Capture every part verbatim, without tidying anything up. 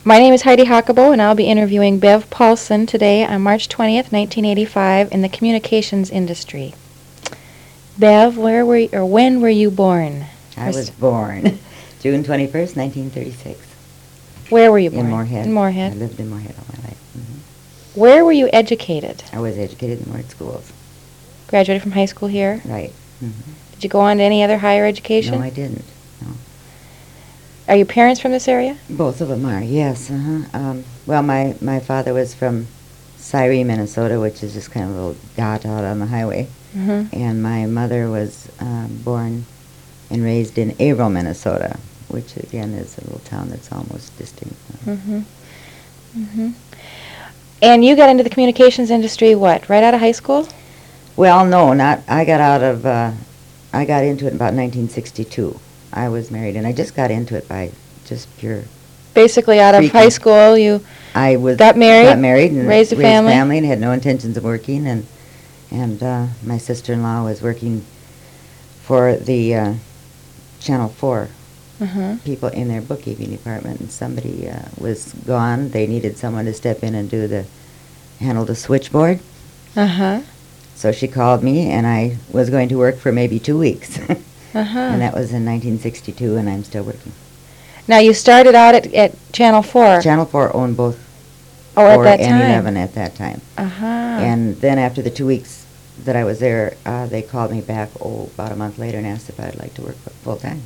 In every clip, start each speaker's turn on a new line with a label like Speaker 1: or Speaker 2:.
Speaker 1: My name is Heidi Hockabo, and I'll be interviewing Bev Paulson today on March twentieth, nineteen eighty-five, in the communications industry. Bev, where were you, or when were you born?
Speaker 2: I was born June twenty-first, nineteen thirty-six.
Speaker 1: Where were you born?
Speaker 2: In Moorhead.
Speaker 1: In Moorhead.
Speaker 2: I lived in Moorhead all my life. Mm-hmm.
Speaker 1: Where were you educated?
Speaker 2: I was educated in Moorhead schools.
Speaker 1: Graduated from high school here?
Speaker 2: Right. Mm-hmm.
Speaker 1: Did you go on to any other higher education?
Speaker 2: No, I didn't. No.
Speaker 1: Are your parents from this area?
Speaker 2: Both of them are, yes. Uh-huh. Um, well, my, my father was from Cyrene, Minnesota, which is just kind of a little dot out on the highway.
Speaker 1: Mm-hmm.
Speaker 2: And my mother was um, born and raised in Averill, Minnesota, which again is a little town that's almost distinct.
Speaker 1: Mm-hmm. Mm-hmm. And you got into the communications industry, what, right out of high school?
Speaker 2: Well, no, not. I got out of. Uh, I got into it in about nineteen sixty-two. I was married, and I just got into it by just pure.
Speaker 1: Basically, out of
Speaker 2: freaking.
Speaker 1: high school, you
Speaker 2: I was
Speaker 1: got married,
Speaker 2: got married, and
Speaker 1: raised a family,
Speaker 2: family, and had no intentions of working. And and uh, my sister-in-law was working for the uh, Channel Four
Speaker 1: uh-huh.
Speaker 2: people in their bookkeeping department, and somebody uh, was gone. They needed someone to step in and do the handle the switchboard.
Speaker 1: Uh huh.
Speaker 2: So she called me, and I was going to work for maybe two weeks.
Speaker 1: Uh-huh.
Speaker 2: And that was in nineteen sixty-two, and I'm still working.
Speaker 1: Now, you started out at, at Channel four.
Speaker 2: Channel four owned both
Speaker 1: oh, at
Speaker 2: four
Speaker 1: that
Speaker 2: and
Speaker 1: time.
Speaker 2: eleven at that time.
Speaker 1: Uh-huh.
Speaker 2: And then after the two weeks that I was there, uh, they called me back, oh, about a month later, and asked if I'd like to work full-time.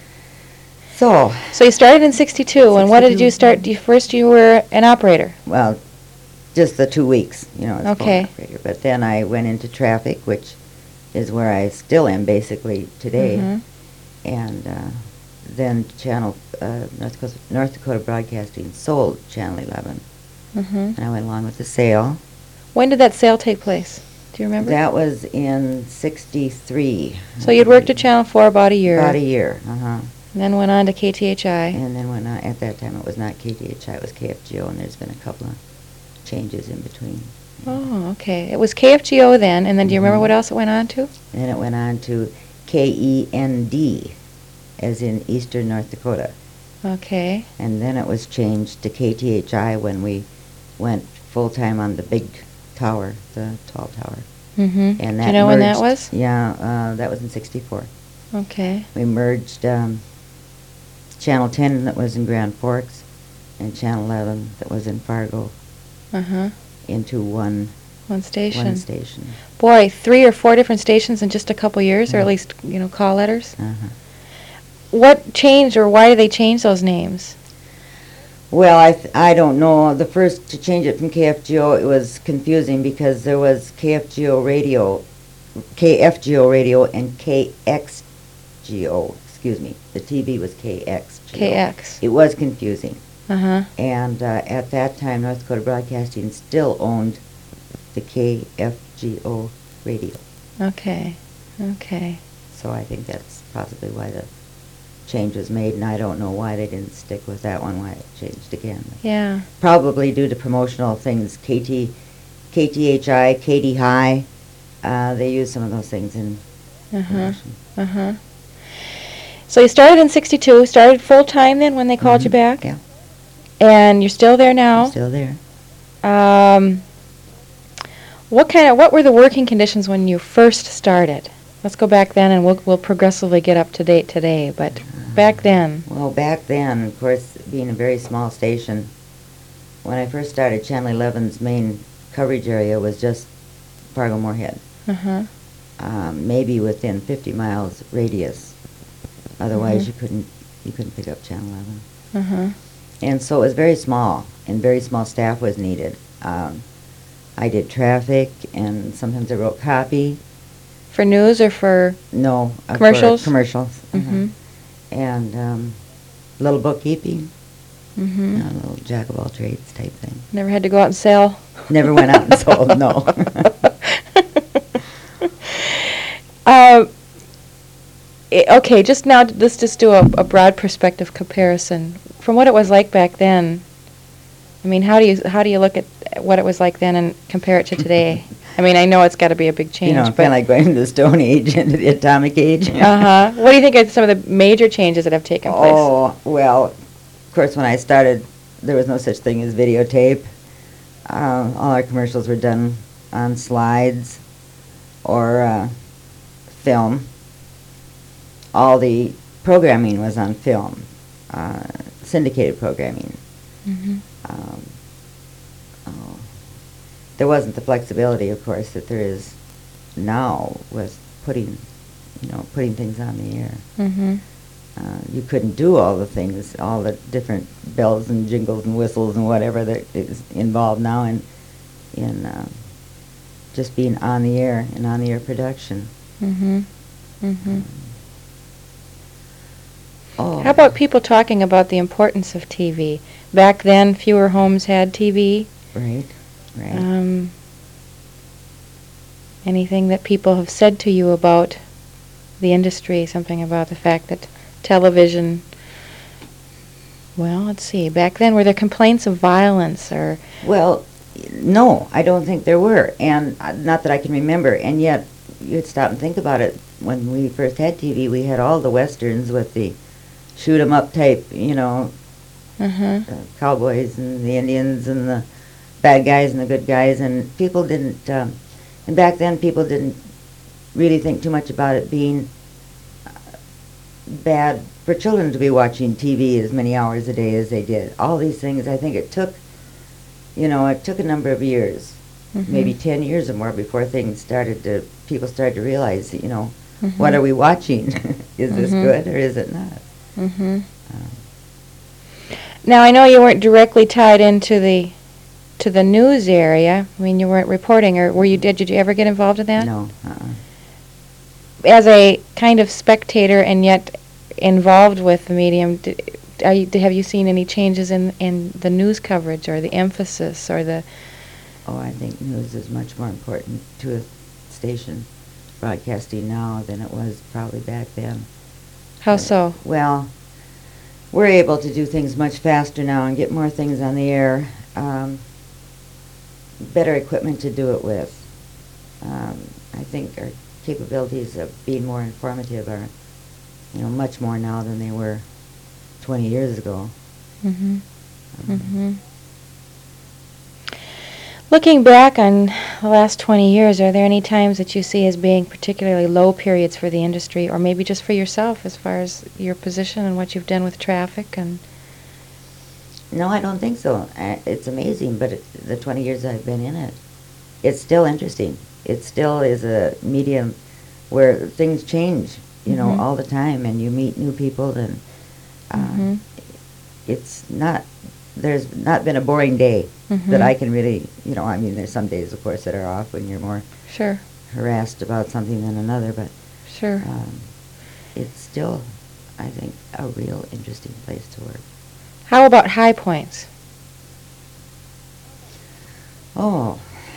Speaker 2: So,
Speaker 1: So you started in sixty-two, and what did
Speaker 2: sixty-two.
Speaker 1: you start? You, first you were an operator.
Speaker 2: well, just the two weeks, you know, as phone
Speaker 1: Okay.
Speaker 2: operator. But then I went into traffic, which is where I still am basically today.
Speaker 1: Mhm.
Speaker 2: And uh, then Channel uh, North Dakota, North Dakota Broadcasting sold Channel eleven,
Speaker 1: Mhm.
Speaker 2: and I went along with the sale.
Speaker 1: When did that sale take place? Do you remember?
Speaker 2: That was in sixty-three.
Speaker 1: So you'd worked at Channel four about a year.
Speaker 2: About a year, uh-huh.
Speaker 1: And then went on to K T H I.
Speaker 2: And then when I, at that time it was not K T H I, it was K F G O, and there's been a couple of changes in between.
Speaker 1: Oh, okay. It was K F G O then, and then do you remember
Speaker 2: Mhm.
Speaker 1: what else it went on to?
Speaker 2: And then it went on to K E N D, as in Eastern North Dakota.
Speaker 1: Okay.
Speaker 2: And then it was changed to K T H I when we went full-time on the big tower, the tall tower.
Speaker 1: Mm-hmm.
Speaker 2: And
Speaker 1: Do
Speaker 2: that
Speaker 1: you know when that
Speaker 2: merged-
Speaker 1: was?
Speaker 2: Yeah, uh, that was in sixty-four.
Speaker 1: Okay.
Speaker 2: We merged um, Channel ten that was in Grand Forks and Channel eleven that was in Fargo
Speaker 1: Uh-huh.
Speaker 2: into one
Speaker 1: One station.
Speaker 2: one station.
Speaker 1: Boy, three or four different stations in just a couple years, or
Speaker 2: Yeah.
Speaker 1: at least, you know, call letters.
Speaker 2: Uh-huh.
Speaker 1: What changed, or why did they change those names?
Speaker 2: Well, I th- I don't know. The first to change it from K F G O, it was confusing because there was K F G O radio, K F G O radio, and K X G O. Excuse me. The T V was K X G O.
Speaker 1: K X.
Speaker 2: It was confusing.
Speaker 1: Uh-huh.
Speaker 2: And uh, at that time, North Dakota Broadcasting still owned the K F G O radio.
Speaker 1: Okay. Okay.
Speaker 2: So I think that's possibly why the change was made, and I don't know why they didn't stick with that one, why it changed again.
Speaker 1: Yeah.
Speaker 2: Probably due to promotional things, K T, K T H I, Katy High, uh, they use some of those things in
Speaker 1: Uh-huh.
Speaker 2: promotion.
Speaker 1: Uh-huh. So you started in sixty-two, started full-time then when they called you
Speaker 2: Mhm.
Speaker 1: back?
Speaker 2: Yeah,
Speaker 1: And you're still there now?
Speaker 2: I'm still there.
Speaker 1: Um, what kind of, what were the working conditions when you first started? Let's go back then, and we'll, we'll progressively get up to date today, but back then.
Speaker 2: Well, back then, of course, being a very small station, when I first started, Channel eleven's main coverage area was just Fargo Moorhead,
Speaker 1: Uh-huh.
Speaker 2: um, maybe within fifty miles radius. Otherwise,
Speaker 1: Mhm.
Speaker 2: you couldn't you couldn't pick up Channel eleven.
Speaker 1: Uh-huh.
Speaker 2: And so it was very small, and very small staff was needed. Um, I did traffic, and sometimes I wrote copy.
Speaker 1: For news or for,
Speaker 2: No, uh, for
Speaker 1: Commercials?
Speaker 2: commercials. uh-huh.
Speaker 1: mm-hmm,
Speaker 2: And um, little bookkeeping,
Speaker 1: mm-hmm.
Speaker 2: you know, a little jack of all trades type thing.
Speaker 1: Never had to go out and sell?
Speaker 2: Never went out and sold, no.
Speaker 1: Uh, i- okay, just now, d- let's just do a, a broad perspective comparison. From what it was like back then, I mean, how do you, how do you look at what it was like then and compare it to today? I mean, I know it's got to be a big change,
Speaker 2: You know,
Speaker 1: but...
Speaker 2: kind of like going into the Stone Age, into the Atomic Age.
Speaker 1: Uh-huh. What do you think are some of the major changes that have taken place?
Speaker 2: Oh, well, of course, when I started there was no such thing as videotape. Uh, all our commercials were done on slides or uh, film. All the programming was on film, uh, syndicated programming.
Speaker 1: Mm-hmm.
Speaker 2: Um, oh, there wasn't the flexibility, of course, that there is now with putting, you know, putting things on the air.
Speaker 1: Mm-hmm.
Speaker 2: Uh, you couldn't do all the things, all the different bells and jingles and whistles and whatever that is involved now in in uh, just being on the air and on the air production.
Speaker 1: Mm-hmm. Mm-hmm.
Speaker 2: Um, oh.
Speaker 1: How about people talking about the importance of T V? Back then, fewer homes had T V.
Speaker 2: Right, right.
Speaker 1: Um, anything that people have said to you about the industry, something about the fact that television, well, let's see, back then, were there complaints of violence or...
Speaker 2: Well, no, I don't think there were, and uh, not that I can remember, and yet you'd stop and think about it. When we first had T V, we had all the westerns with the shoot 'em up type, you know,
Speaker 1: Uh-huh.
Speaker 2: the cowboys and the Indians and the bad guys and the good guys, and people didn't, um, and back then people didn't really think too much about it being uh, bad for children to be watching T V as many hours a day as they did. All these things, I think it took, you know, it took a number of years,
Speaker 1: Mhm.
Speaker 2: maybe ten years or more before things started to, people started to realize, you know,
Speaker 1: Mhm.
Speaker 2: what are we watching? Is this
Speaker 1: Mhm.
Speaker 2: good or is it not?
Speaker 1: Mm-hmm.
Speaker 2: Um,
Speaker 1: Now, I know you weren't directly tied into the to the news area. I mean, you weren't reporting, or were you? Did, did you ever get involved in that?
Speaker 2: no, uh-uh.
Speaker 1: As a kind of spectator and yet involved with the medium, did, are you, have you seen any changes in, in the news coverage or the emphasis or the...
Speaker 2: Oh, I think news is much more important to a station broadcasting now than it was probably back then.
Speaker 1: How
Speaker 2: Uh,
Speaker 1: so?
Speaker 2: Well, we're able to do things much faster now and get more things on the air. Um, better equipment to do it with. Um, I think our capabilities of being more informative are, you know, much more now than they were twenty years ago.
Speaker 1: Mm-hmm.
Speaker 2: Um,
Speaker 1: Mm-hmm. Looking back on the last twenty years, are there any times that you see as being particularly low periods for the industry, or maybe just for yourself as far as your position and what you've done with traffic? And
Speaker 2: No, I don't think so. Uh, It's amazing, but it, the twenty years I've been in it, it's still interesting. It still is a medium where things change, you know,
Speaker 1: Mhm.
Speaker 2: all the time, and you meet new people, and uh,
Speaker 1: Mhm.
Speaker 2: it's not, there's not been a boring day
Speaker 1: Mhm.
Speaker 2: that I can really, you know, I mean, there's some days, of course, that are off when you're more
Speaker 1: Sure,
Speaker 2: harassed about something than another, but
Speaker 1: sure.
Speaker 2: um, it's still, I think, a real interesting place to work.
Speaker 1: How about high points?
Speaker 2: Oh.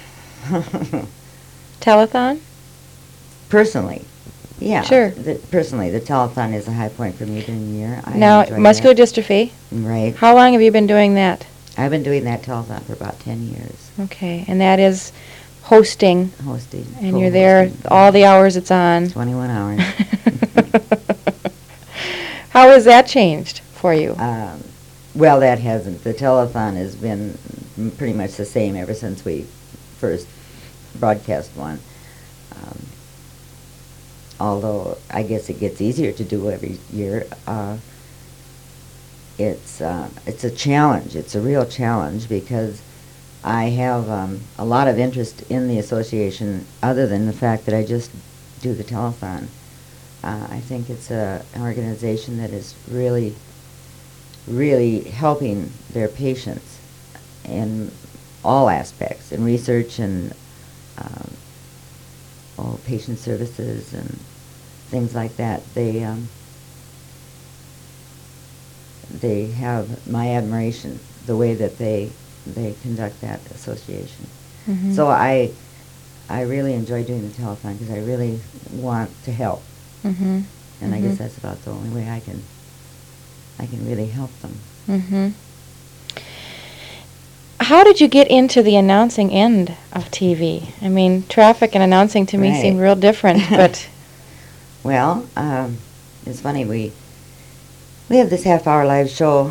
Speaker 1: Telethon?
Speaker 2: Personally, yeah.
Speaker 1: Sure.
Speaker 2: The, personally, the telethon is a high point for me during the year. I
Speaker 1: Now,
Speaker 2: enjoy
Speaker 1: muscular
Speaker 2: that.
Speaker 1: dystrophy.
Speaker 2: Right.
Speaker 1: How long have you been doing that?
Speaker 2: I've been doing that telethon for about ten years,
Speaker 1: Okay, and that is hosting,
Speaker 2: hosting.
Speaker 1: and you're there
Speaker 2: co-hosting.
Speaker 1: all the hours it's on.
Speaker 2: twenty-one hours.
Speaker 1: How has that changed for you?
Speaker 2: Um, well, that hasn't. The telethon has been m- pretty much the same ever since we first broadcast one. Um, although I guess it gets easier to do every year. Uh, it's uh, it's a challenge. It's a real challenge because I have um, a lot of interest in the association, other than the fact that I just do the telethon. Uh, I think it's a, an organization that is really, really helping their patients in all aspects, in research and um, oh, patient services and things like that. They um, they have my admiration, the way that they they conduct that association.
Speaker 1: Mhm.
Speaker 2: So I I really enjoy doing the telethon because I really want to help,
Speaker 1: Mhm.
Speaker 2: and I guess
Speaker 1: Mhm.
Speaker 2: that's about the only way I can I can really help them.
Speaker 1: Mhm. How did you get into the announcing end of T V? I mean, traffic and announcing to me
Speaker 2: Right.
Speaker 1: seem real different, but
Speaker 2: Well, um, it's funny, we we have this half-hour live show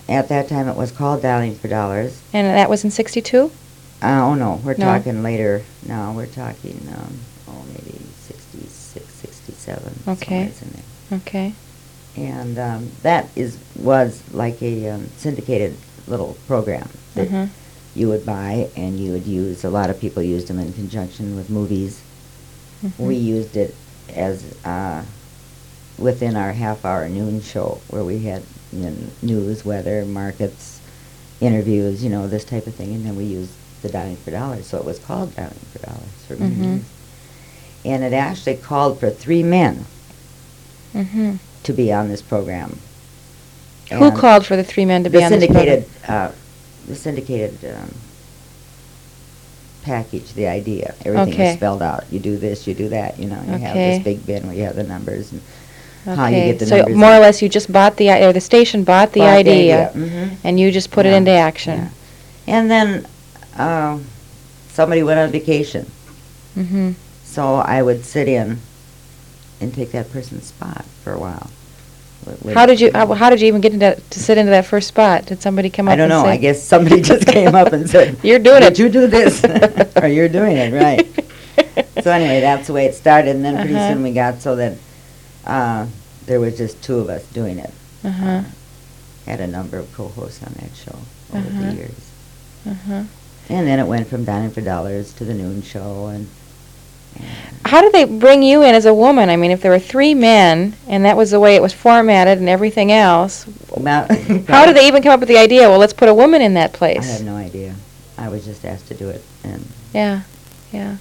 Speaker 2: At that time, it was called Dialing for Dollars.
Speaker 1: And that was in sixty-two?
Speaker 2: Uh, oh, no, we're
Speaker 1: No.
Speaker 2: talking later. No, we're talking, um, oh, maybe sixty-six, sixty-seven.
Speaker 1: Okay.
Speaker 2: somewheres in there.
Speaker 1: Okay.
Speaker 2: And um, that is was like a um, syndicated little program that
Speaker 1: Mhm.
Speaker 2: you would buy and you would use. A lot of people used them in conjunction with movies.
Speaker 1: Mhm.
Speaker 2: We used it as uh, within our half-hour noon show where we had you know, news, weather, markets, interviews, you know, this type of thing, and then we used the Dialing for Dollars, so it was called Dialing for Dollars for many
Speaker 1: Mhm.
Speaker 2: years. And it actually called for three men
Speaker 1: Mhm.
Speaker 2: to be on this program.
Speaker 1: Who
Speaker 2: And
Speaker 1: called for the three men to be
Speaker 2: the
Speaker 1: on this
Speaker 2: syndicated,
Speaker 1: program?
Speaker 2: uh, the syndicated um, package, the idea, everything
Speaker 1: Okay.
Speaker 2: was spelled out. You do this, you do that, you know, you have
Speaker 1: Okay.
Speaker 2: this big bin where you have the numbers and how you
Speaker 1: Okay,
Speaker 2: get the
Speaker 1: so
Speaker 2: numbers.
Speaker 1: more or
Speaker 2: in.
Speaker 1: less you just bought the, i- or the station bought the
Speaker 2: Bought
Speaker 1: idea,
Speaker 2: mhm.
Speaker 1: and you just put it
Speaker 2: Yeah,
Speaker 1: into action.
Speaker 2: yeah. And then uh, somebody went on vacation,
Speaker 1: Mm-hmm.
Speaker 2: so I would sit in and take that person's spot for a while. With- with-
Speaker 1: How did you, how, how did you even get into, to sit into that first spot? Did somebody come up
Speaker 2: I don't
Speaker 1: and
Speaker 2: know.
Speaker 1: say?
Speaker 2: I guess somebody just came up and said,
Speaker 1: "You're doing
Speaker 2: Did
Speaker 1: it."
Speaker 2: you do this?" Or "You're doing it, right." So anyway, that's the way it started, and then pretty
Speaker 1: Uh-huh.
Speaker 2: soon we got so that uh, there was just two of us doing it.
Speaker 1: Uh-huh.
Speaker 2: Uh, had a number of co-hosts on that show over
Speaker 1: Uh-huh.
Speaker 2: the years.
Speaker 1: Uh-huh.
Speaker 2: And then it went from Dining for Dollars to the noon show, and, and
Speaker 1: How did they bring you in as a woman? I mean, if there were three men, and that was the way it was formatted and everything else,
Speaker 2: Well,
Speaker 1: how did they even come up with the idea, well, let's put a woman in that
Speaker 2: I
Speaker 1: place?
Speaker 2: have no idea. I was just asked to do it, and
Speaker 1: Yeah, yeah.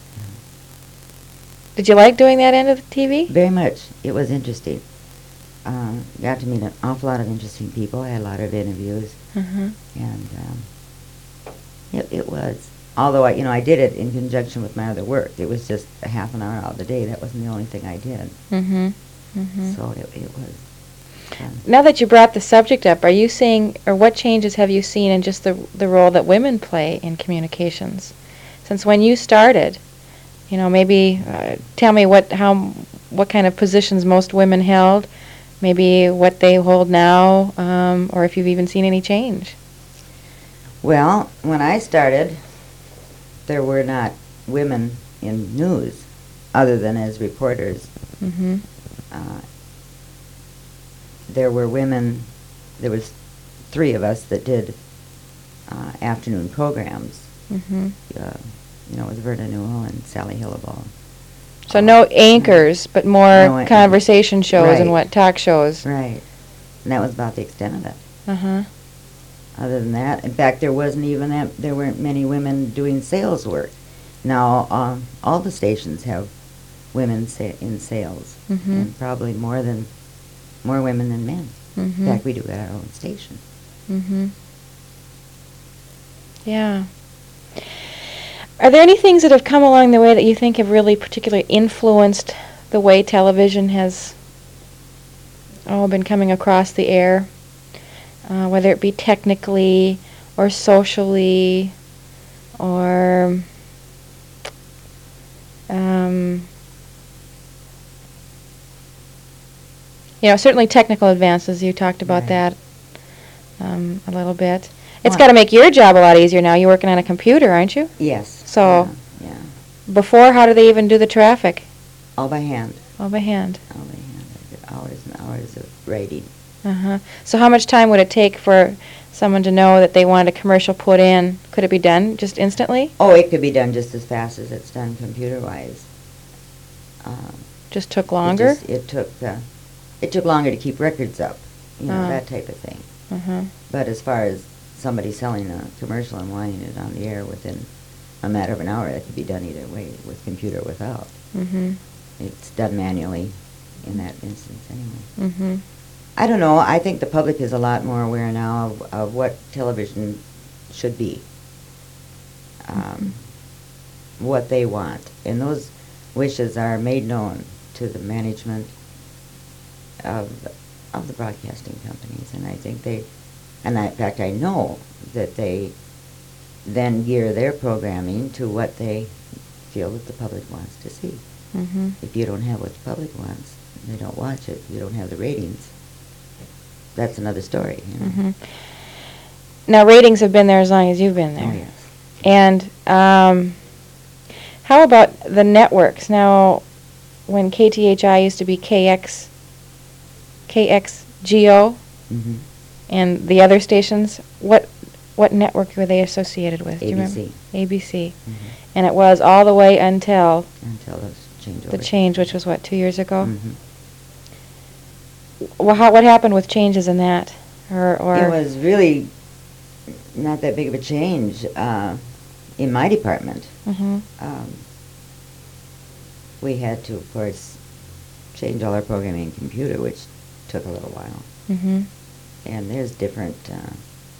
Speaker 1: Did you like doing that end of the T V?
Speaker 2: very much. It was interesting. Um, got to meet an awful lot of interesting people. I had a lot of interviews,
Speaker 1: Uh-huh.
Speaker 2: and um, it, it was. Although I, you know, I did it in conjunction with my other work. It was just a half an hour out of the day. That wasn't the only thing I did.
Speaker 1: Mm-hmm. Mm-hmm.
Speaker 2: So it, it was fun.
Speaker 1: Now that you brought the subject up, are you seeing, or what changes have you seen in just the the role that women play in communications? Since when you started, you know, maybe uh, tell me what how what kind of positions most women held, maybe what they hold now, um, or if you've even seen any change.
Speaker 2: Well, when I started, there were not women in news, other than as reporters.
Speaker 1: Mm-hmm.
Speaker 2: Uh, there were women. There was three of us that did uh, afternoon programs.
Speaker 1: Mm-hmm.
Speaker 2: Uh, you know, it was Verna Newell and Sally Hillable.
Speaker 1: So no anchors, but more
Speaker 2: No an-
Speaker 1: conversation shows and
Speaker 2: Right.
Speaker 1: what talk shows.
Speaker 2: Right. And that was about the extent of it.
Speaker 1: Uh-huh.
Speaker 2: Other than that, in fact, there wasn't even that, there weren't many women doing sales work. Now, um, all the stations have women sa- in sales,
Speaker 1: Mhm.
Speaker 2: and probably more than, more women than men.
Speaker 1: Mhm.
Speaker 2: In fact, we do at our own station.
Speaker 1: Mm-hmm. Yeah. Are there any things that have come along the way that you think have really particularly influenced the way television has oh, been coming across the air? Uh, whether it be technically or socially or um, you know, certainly technical advances. You talked about
Speaker 2: Right.
Speaker 1: that um, a little bit. It's
Speaker 2: Well,
Speaker 1: got to make your job a lot easier now. You're working on a computer, aren't you?
Speaker 2: Yes.
Speaker 1: So-
Speaker 2: Yeah, yeah.
Speaker 1: Before, how do they even do the traffic?
Speaker 2: All by hand.
Speaker 1: All by hand.
Speaker 2: All by hand. I did hours and hours of writing.
Speaker 1: Uh-huh. So how much time would it take for someone to know that they wanted a commercial put in? Could it be done just instantly?
Speaker 2: Oh, it could be done just as fast as it's done computer-wise. Um,
Speaker 1: Just took
Speaker 2: It
Speaker 1: longer?
Speaker 2: just- It took, uh, it took longer to keep records up, you know,
Speaker 1: Ah.
Speaker 2: that type of thing.
Speaker 1: Uh-huh.
Speaker 2: But as far as somebody selling a commercial and wanting it on the air within a matter of an hour, that could be done either way, with computer or without.
Speaker 1: Mm-hmm.
Speaker 2: It's done manually in that instance anyway.
Speaker 1: Mm-hmm.
Speaker 2: I don't know, I think the public is a lot more aware now of, of what television should be. Um, what they want. And those wishes are made known to the management of, of the broadcasting companies. And I think they, and I, in fact I know that they then gear their programming to what they feel that the public wants to see.
Speaker 1: Mm-hmm.
Speaker 2: If you don't have what the public wants, they don't watch it. You don't have the ratings. that's another story. You know?
Speaker 1: hmm Now, ratings have been there as long as you've been there.
Speaker 2: Oh, yes.
Speaker 1: And um, how about the networks? Now, when K T H I used to be K X, K X G O,
Speaker 2: Mm-hmm.
Speaker 1: and the other stations, what what network were they associated with? Do you
Speaker 2: A B C.
Speaker 1: remember? A B C.
Speaker 2: Mm-hmm.
Speaker 1: And it was all the way until
Speaker 2: Until those change
Speaker 1: the change, which was, what, two years ago?
Speaker 2: Mm-hmm.
Speaker 1: Well, how, what happened with changes in that? Or, or
Speaker 2: It was really not that big of a change uh, in my department.
Speaker 1: hmm
Speaker 2: Um, we had to, of course, change all our programming in computer, which took a little while.
Speaker 1: hmm
Speaker 2: And there's different uh,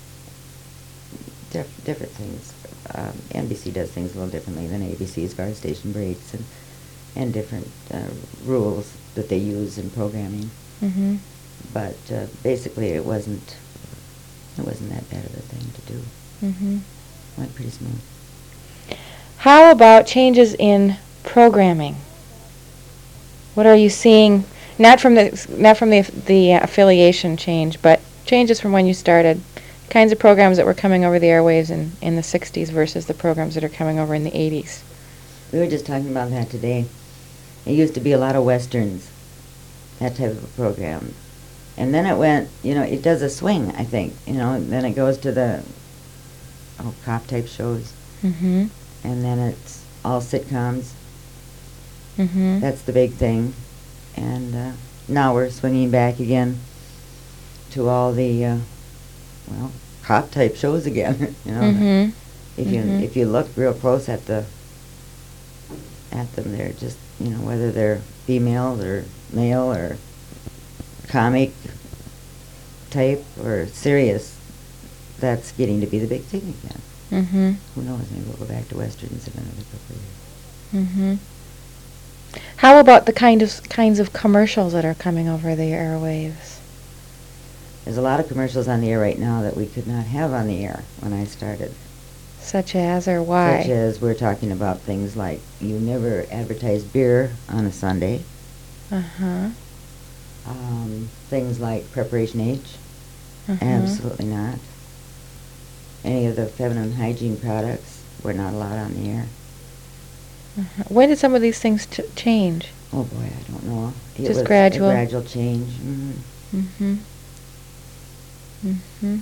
Speaker 2: diff- different things. Um, N B C does things a little differently than A B C as far as station breaks and and different uh, rules that they use in programming.
Speaker 1: hmm
Speaker 2: But uh, basically, it wasn't it wasn't that bad of a thing to do.
Speaker 1: hmm
Speaker 2: Went pretty smooth.
Speaker 1: How about changes in programming? What are you seeing? Not from the not from the the affiliation change, but changes from when you started. Kinds of programs that were coming over the airwaves in, in the sixties versus the programs that are coming over in the eighties.
Speaker 2: We were just talking about that today. It used to be a lot of westerns, that type of a program. And then it went, you know, it does a swing, I think. You know, and then it goes to the oh, cop-type shows.
Speaker 1: Mm-hmm.
Speaker 2: And then it's all sitcoms.
Speaker 1: Mm-hmm.
Speaker 2: That's the big thing. And uh, now we're swinging back again to all the, uh, well, cop-type shows again. You know,
Speaker 1: Mm-hmm.
Speaker 2: if you
Speaker 1: Mhm.
Speaker 2: if you look real close at the at them, they're just, you know, whether they're female or male or comic type or serious, that's getting to be the big thing again.
Speaker 1: Mm-hmm.
Speaker 2: Who knows? Maybe we'll go back to westerns in another couple of years.
Speaker 1: Mm-hmm. How about the kind of kinds of commercials that are coming over the airwaves?
Speaker 2: There's a lot of commercials on the air right now that we could not have on the air when I started.
Speaker 1: Such as, or why?
Speaker 2: Such as we're talking about things like you never advertise beer on a Sunday.
Speaker 1: Uh-huh.
Speaker 2: Um, things like Preparation H.
Speaker 1: Uh-huh.
Speaker 2: Absolutely not. Any of the feminine hygiene products were not allowed on the air.
Speaker 1: Uh-huh. When did some of these things t- change?
Speaker 2: Oh boy, I don't know. It
Speaker 1: Just
Speaker 2: was
Speaker 1: gradual?
Speaker 2: a gradual change. Mm-hmm.
Speaker 1: Mm-hmm. Mm-hmm.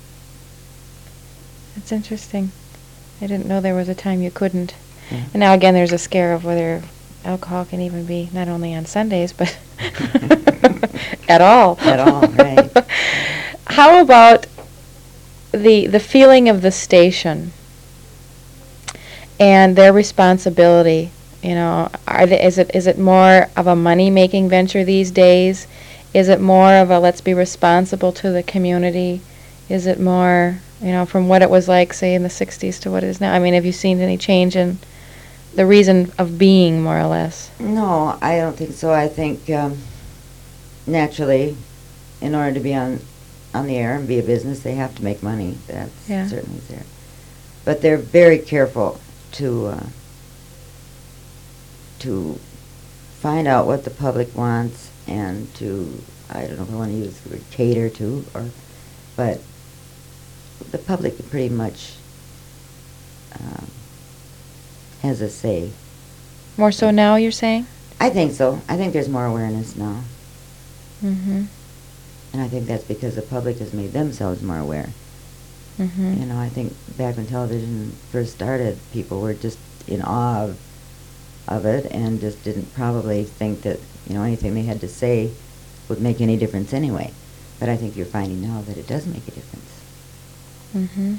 Speaker 1: That's interesting. I didn't know there was a time you couldn't.
Speaker 2: Yeah.
Speaker 1: And now again, there's a scare of whether alcohol can even be not only on Sundays, but at all.
Speaker 2: At all, right.
Speaker 1: How about the the feeling of the station and their responsibility? You know, are they, is it is it more of a money-making venture these days? Is it more of a let's be responsible to the community? Is it more, you know, from what it was like, say, in the sixties to what it is now? I mean, have you seen any change in the reason of being, more or less?
Speaker 2: No, I don't think so. I think um, naturally, in order to be on on the air and be a business, they have to make money. That's
Speaker 1: Yeah.
Speaker 2: certainly there. But they're very careful to uh, to find out what the public wants and to, I don't know if I want to use the word cater to, or, but the public pretty much um, has a say.
Speaker 1: More so now, you're saying?
Speaker 2: I think so. I think there's more awareness now.
Speaker 1: Mm-hmm.
Speaker 2: And I think that's because the public has made themselves more aware.
Speaker 1: Mm-hmm.
Speaker 2: You know, I think back when television first started, people were just in awe of, of it and just didn't probably think that, you know, anything they had to say would make any difference anyway. But I think you're finding now that it does make a difference.
Speaker 1: Mm-hmm.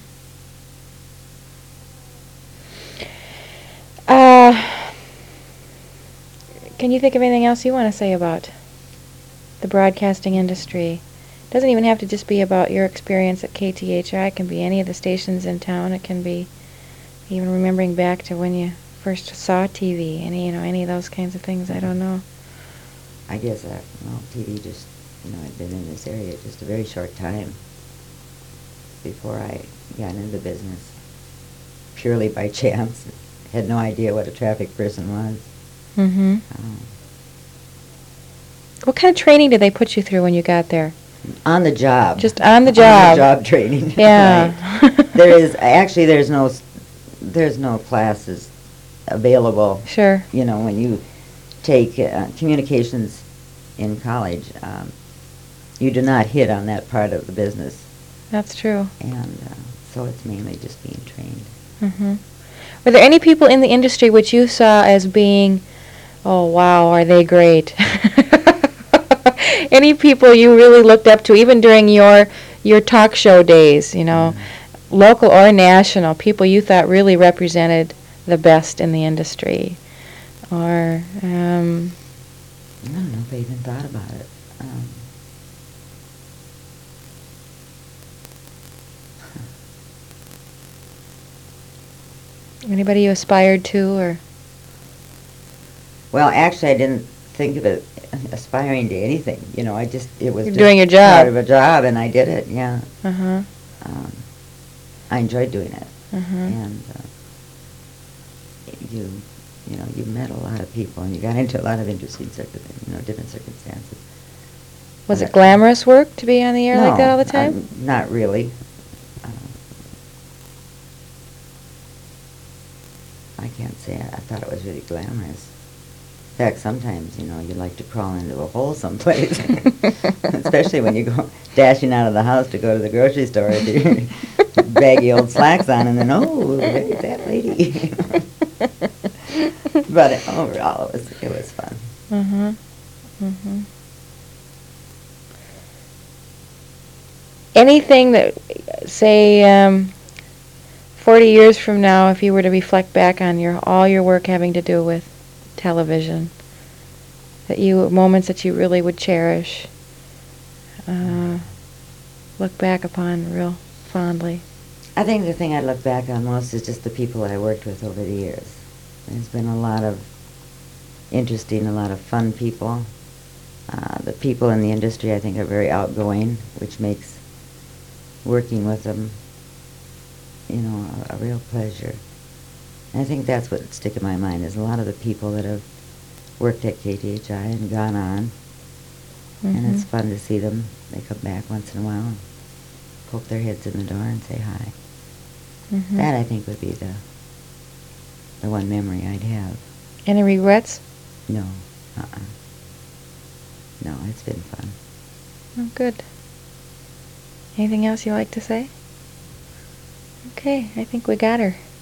Speaker 1: Uh, can you think of anything else you want to say about the broadcasting industry? It doesn't even have to just be about your experience at K T H I. It can be any of the stations in town. It can be even remembering back to when you first saw T V. Any, you know, any of those kinds of things. I don't know.
Speaker 2: I guess that, well, T V just, you know, I'd been in this area just a very short time before I got into the business, purely by chance. Had no idea what a traffic person was.
Speaker 1: Mm-hmm.
Speaker 2: Um,
Speaker 1: What kind of training did they put you through when you got there?
Speaker 2: On the job.
Speaker 1: Just on the
Speaker 2: On
Speaker 1: job.
Speaker 2: the job training.
Speaker 1: Yeah.
Speaker 2: Right. There is, actually, there's no, s- there's no classes available.
Speaker 1: Sure.
Speaker 2: You know, when you take uh, communications in college, um, you do not hit on that part of the business.
Speaker 1: That's true.
Speaker 2: And uh, so it's mainly just being trained.
Speaker 1: Hmm. Were there any people in the industry which you saw as being, oh wow, are they great? Any people you really looked up to, even during your your talk show days, you know,
Speaker 2: Mm-hmm.
Speaker 1: local or national, people you thought really represented the best in the industry? Or, um,
Speaker 2: I don't know if I even thought about it. Um,
Speaker 1: anybody you aspired to, or?
Speaker 2: Well, actually, I didn't think of it aspiring to anything. You know, I just, it was
Speaker 1: You're
Speaker 2: just
Speaker 1: doing your job.
Speaker 2: part of a job, and I did it, yeah.
Speaker 1: Uh-huh.
Speaker 2: Um, I enjoyed doing it.
Speaker 1: Uh-huh.
Speaker 2: And uh, you, you know, you met a lot of people, and you got into a lot of interesting, circum- you know, different circumstances.
Speaker 1: Was
Speaker 2: But
Speaker 1: it glamorous work to be on the air like that all the
Speaker 2: No,
Speaker 1: time?
Speaker 2: um, not really. Um, I can't say I, I thought it was really glamorous. In fact, sometimes, you know, you like to crawl into a hole someplace, especially when you go dashing out of the house to go to the grocery store with your baggy old slacks on, and then, oh, there's that lady. But it, overall, it was it was fun.
Speaker 1: Mm-hmm. Mm-hmm. Anything that, say, um, forty years from now, if you were to reflect back on your all your work having to do with television, that you moments that you really would cherish, uh, look back upon real fondly?
Speaker 2: I think the thing I look back on most is just the people I worked with over the years. There's been a lot of interesting, a lot of fun people. Uh, the people in the industry, I think, are very outgoing, which makes working with them, you know, a, a real pleasure. And I think that's what stick in my mind, is a lot of the people that have worked at K T H I and gone on.
Speaker 1: Mm-hmm.
Speaker 2: And it's fun to see them. They come back once in a while and poke their heads in the door and say hi.
Speaker 1: Mm-hmm.
Speaker 2: That, I think, would be the the one memory I'd have.
Speaker 1: Any regrets?
Speaker 2: No. Uh-uh. No, it's been fun.
Speaker 1: Oh, good. Anything else you like to say? Okay, I think we got her.